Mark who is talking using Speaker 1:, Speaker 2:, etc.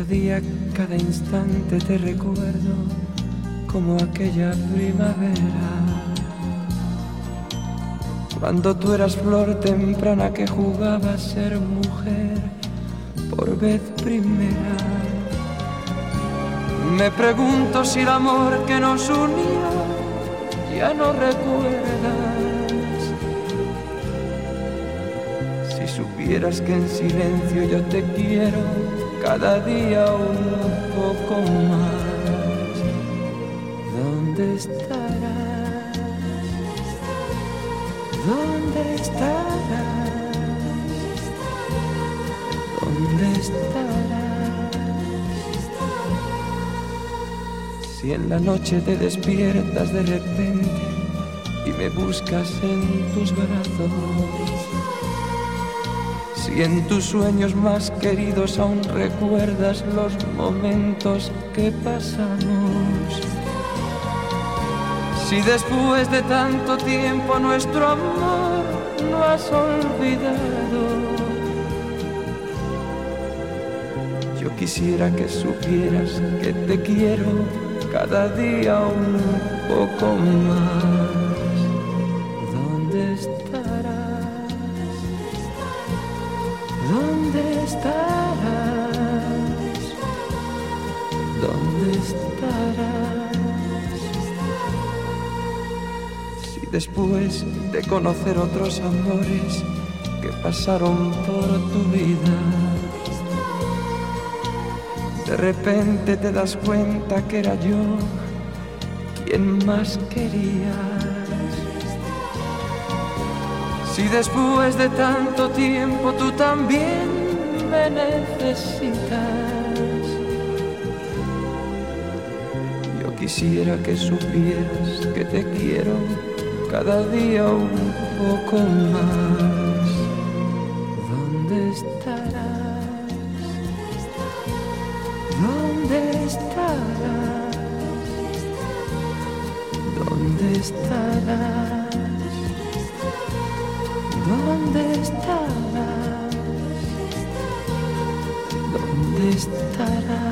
Speaker 1: Cada día, cada instante te recuerdo como aquella primavera, cuando tú eras flor temprana que jugaba a ser mujer por vez primera. Me pregunto si el amor que nos unía ya no recuerdas. Si supieras que en silencio yo te quiero cada día un poco más. ¿Dónde estarás? ¿Dónde estarás? ¿Dónde estarás? Si en la noche te despiertas de repente y me buscas en tus brazos, si en tus sueños más queridos aún recuerdas los momentos que pasamos, si después de tanto tiempo nuestro amor no has olvidado, yo quisiera que supieras que te quiero cada día un poco más. ¿Dónde estarás? ¿Dónde estarás? ¿Dónde estarás? Si después de conocer otros amores que pasaron por tu vida, de repente te das cuenta que era yo quien más querías. Si después de tanto tiempo tú también me necesitas, yo quisiera que supieras que te quiero cada día un poco más. ¿Dónde estarás? ¿Dónde estarás? ¿Dónde estarás? ¿Dónde estarás? ¿Dónde estarás?